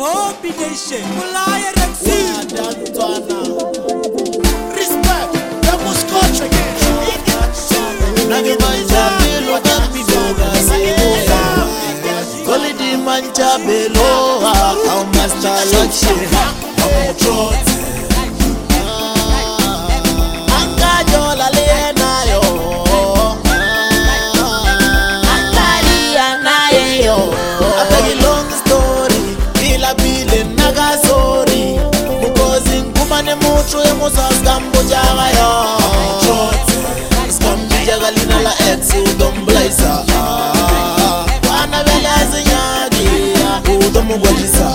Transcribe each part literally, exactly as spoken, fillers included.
combination. Mulaya Rexy. Respect, that was culture. Nagi manja belo dami boga semoga. Golidi manja belo how master luxury. Anga jola lena yo. Angalia na yo. I tell you long story. Bila bile naga sorry. Mukozi ngumane mucho emusa skambo jaga yo. Galina la ex udom blaisa wana velazi nyagi udom gwajisa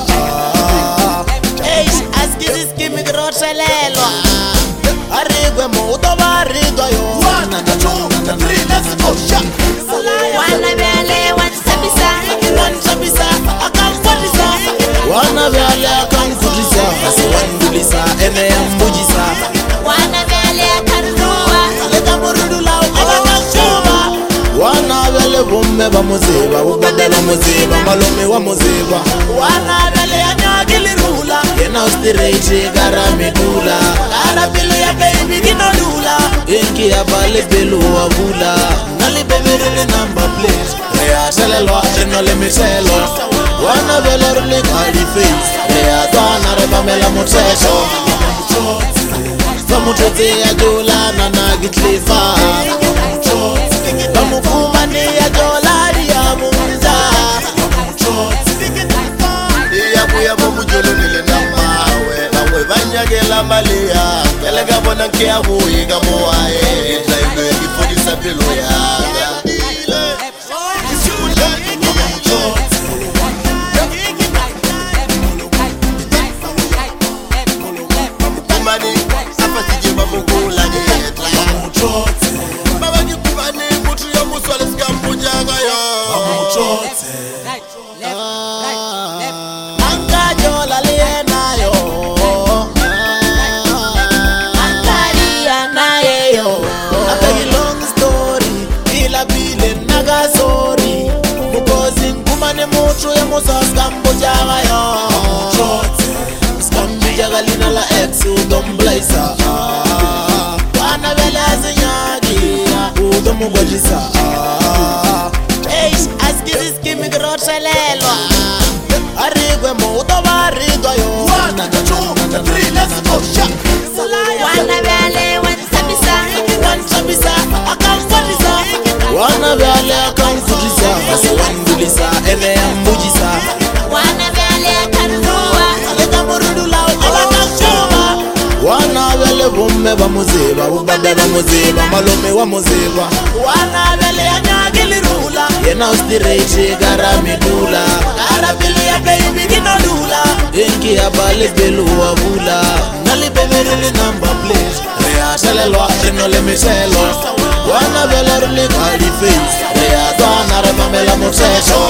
eish askizi skimi groshelelo arigwe mo udoba rigo yo one two three let's go shot wana vele wan sabisa wan sabisa akam fotisa wana vele akam fotisa asi wan bulisa ene yambujisa wana vele akarua leka murudula wana vele vumme va muziva ubande va muziva malome wa muziva wana vele anyagilirula yena ustirate garamidula garabilo ya baby ginodula inki ya bale belu wavula nalibemerele number plate rea selelo eno le miselo wana vele rule kali face rea dwana rebamela mutseso famutete ya jola na nagitlifa Bamufuma ni ya dolari ya munza Iya buya bomu jolo nile na mawe Nawe banyage la malia Kelega bona kia hui kamo ae Itlaibe kifodi sabilo ya Kumani, apa tije bamukula ni Anga jola lena yo Angalia na yo I tell you long story Bila bile naga sorry Mukozi ngumane mucho ya musa skambo jaga yo Skambo jaga lina la ex udom blaisa Wana vele azinyagi udom gwajisa Eish askizi skimi groshelelo arigwe mo udoba rigo yo one two three let's go shot wana vele wan sabisa wan sabisa akam fotisa wana vele akam fotisa asi wan bulisa ene ambujisa wana vele akarua leka murudula abaka choma wana vele vumme va muziva ubande va muziva malome wa muziva wana vele anyagilirula yena ustirate garamidula garabili ya baby ginodula inki ya bale belu wavula nalibemerele number plate rea selelo eno le miselo wana vele rule kali face rea dwana rebamela mutseso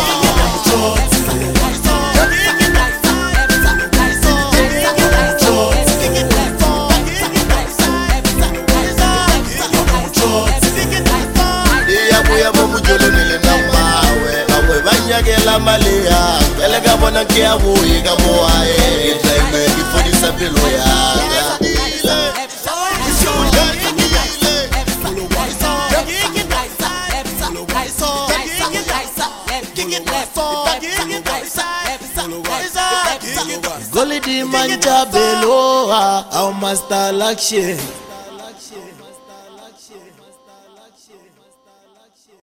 la malia Kelega bona kia hui kamo ae Itlaibe kifodi sabilo ya Golidi manja belo how master luxury